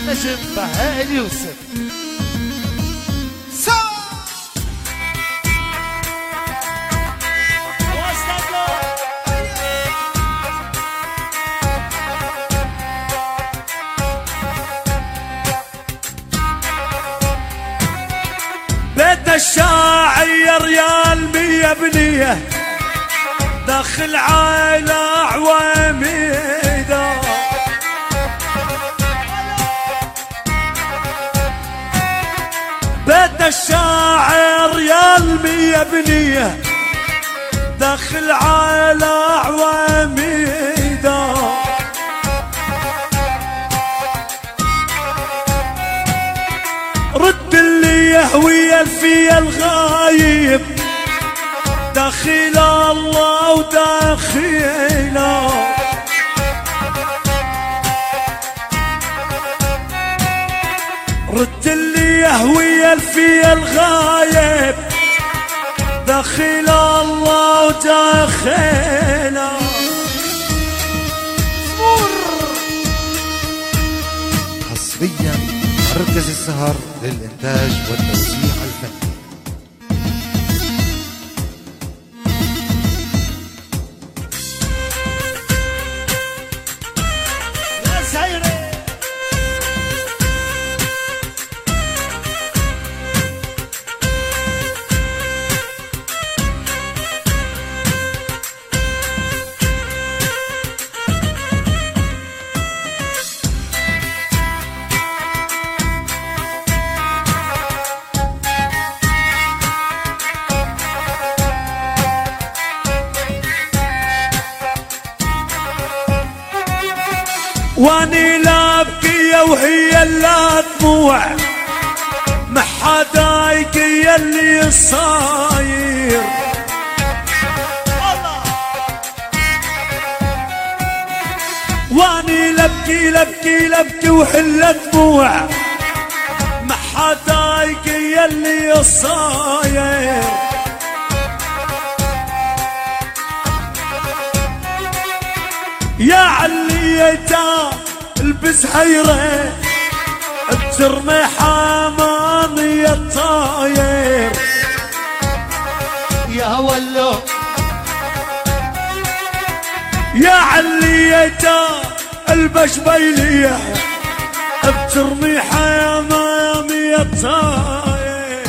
النجم بهاء اليوسف. بيت الشاعر يا المية بنية داخل عائلة عواميدة، بيت الشاعر يا المية بنية داخل عائلة عواميدة، رد اللي يهوي في الغايب داخل الله وداخله، رد اللي يهوي في الغايب داخل الله وداخله. حصريا مركز السهر للإنتاج والتوزيع الفني. واني لا ابكي وهي لا دموع محدايق يلي صاير، واني لبكي وحل دموع محدايق يلي صاير، يا عليتا البس حيرة بترمي حمامي الطاير، يا ولو يا عليتا البس بيلية بترمي حمامي الطاير.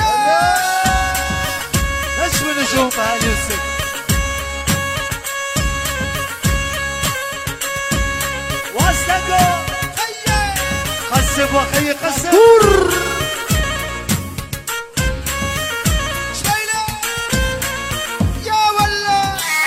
نجم نجوم بهاء اليوسف. قسم وخي قسم شيلة يا ولا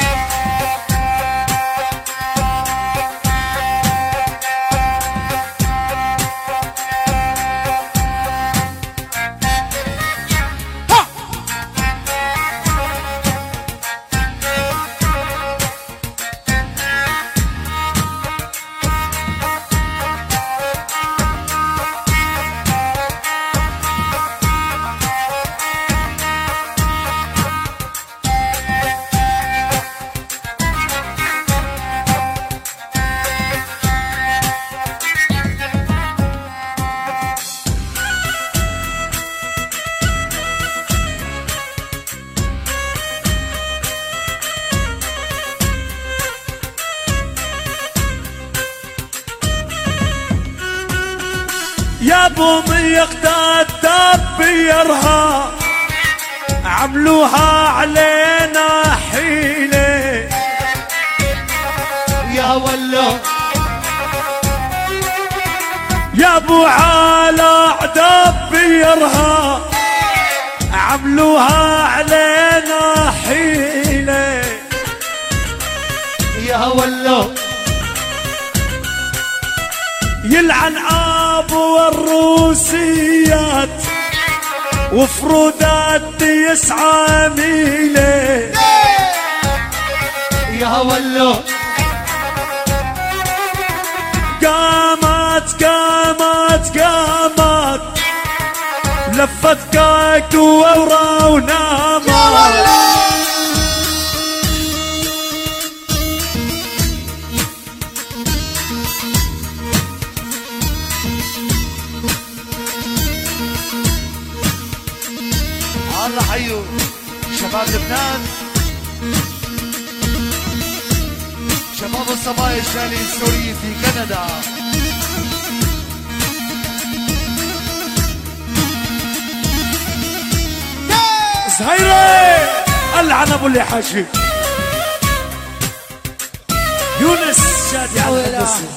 يا ابو ميقداد دبيرها عملوها علينا حيلة، يا ولو يا ابو علاء دبيرها عملوها علينا حيلة، يا ولو يلعن ابو الروسيات وفرودات يسعى ميله، يا ولو قامت لفت كاك وورا ونامت، الله حيو شباب لبنان، شباب الصبايا الشالي السوري في كندا. زهيرة العن ابو اللي حاجي يونس شادي على القدسي.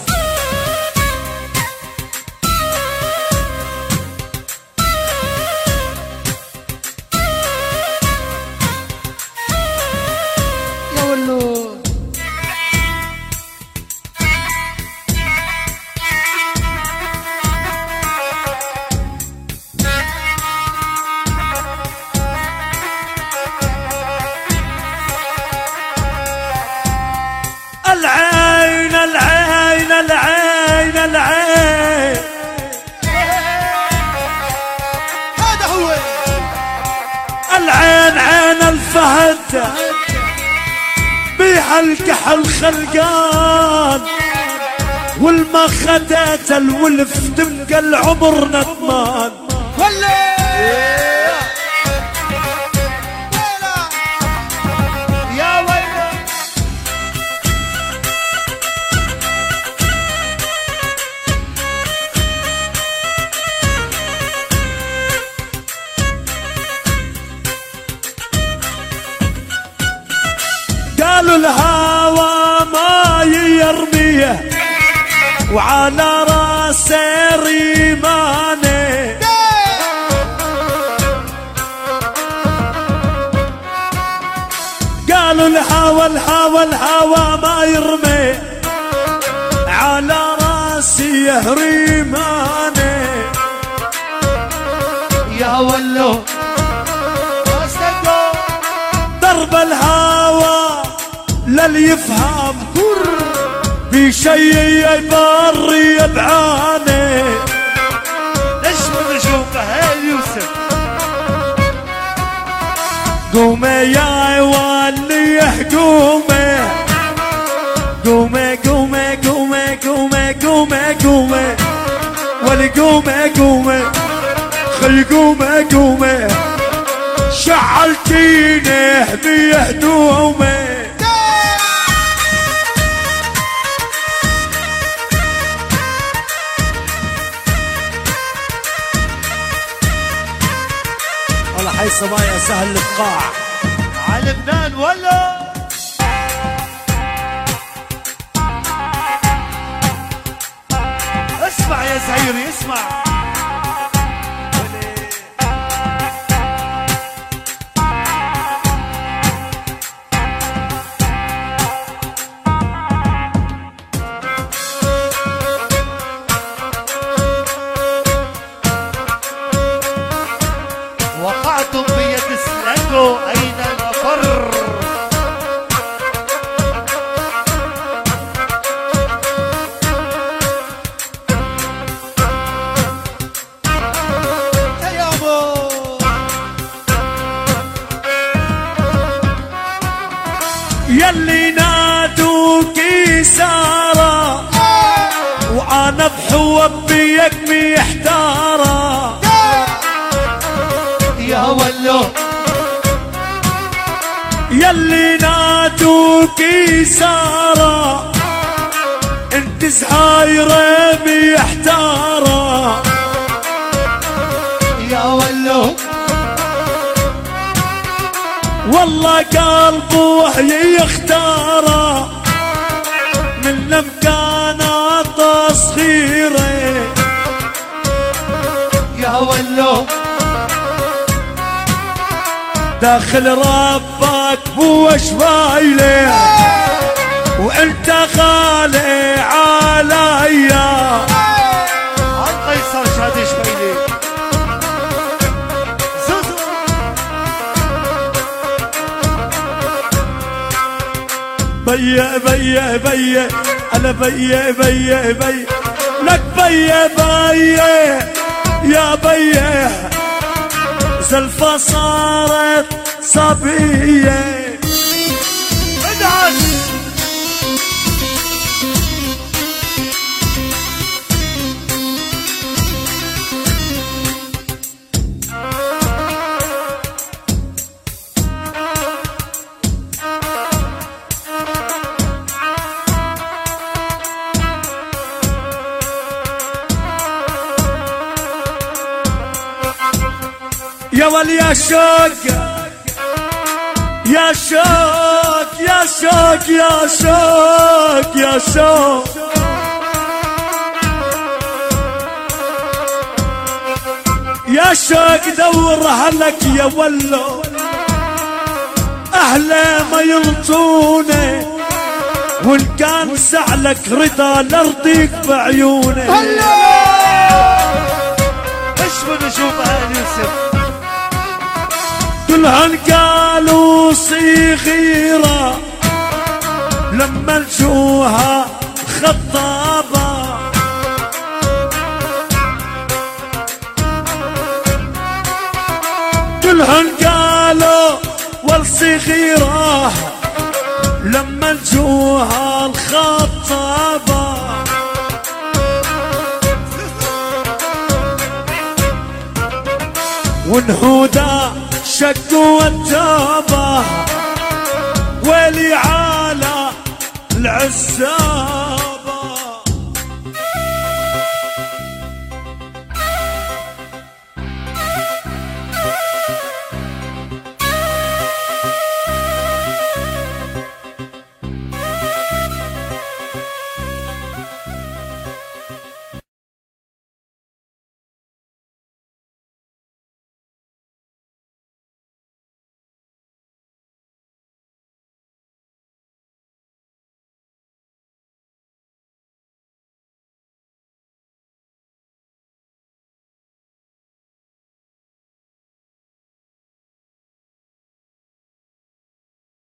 يا ولو العين العين العين العين هذا هو العين عين الفهد بيها الكحل خلقان، والمخدات الولف تبقى العمر ندمان. ولا يا ويلي قالوا الهوى ما يرميه وعلى راسه ريمانه، قالوا الهوى الهوى الهوى ما يرمي على راسي ريمانه. يا ولو استنوا درب الهوى للي يفهم بشي يبري بعانه. نجم نجومه هاي يوسف. قومي يا وليه قومي قومي قومي قومي قومي قومي قومي ولي قومي قومي خلي قومي قومي شعلتيني بهدومي. والله حي صبايا سهل الفقاع على لبنان ولا اسمع يا زهيري اسمع. وقعتم بيد السلانجو أين المفر. يا ابو يلي نادوكي سارة وانا بحوب بيك محتارة. يا ولو يلي نادوكي سارة انت زهايرة محتارة. يا ولو والله قلبه يختاره من مكانات صغيرة. يا ولو داخل ربك بو شويلة وانت غالي عليا. عن قيصر شادي شويلي زوزو. بيا بيا بيا انا بيا بيا بيا لك بيا بيا يا بيا زلفة صارت صبية. ادعس يا ولي يا شوق يا شوق يا شوق يا شوق يا شوق يا شوق دور اهلك يا ولو اهله ما يلطونه وان كان سعلك رضا لارضيك بعيونه. ايش بنشوف اهل يوسف كلهن قالوا صغيرة لما نشوها خطابة كلهن قالوا والصغيرة لما نشوها الخطابة ونهودا شقوا التوبة ويلي على العزاب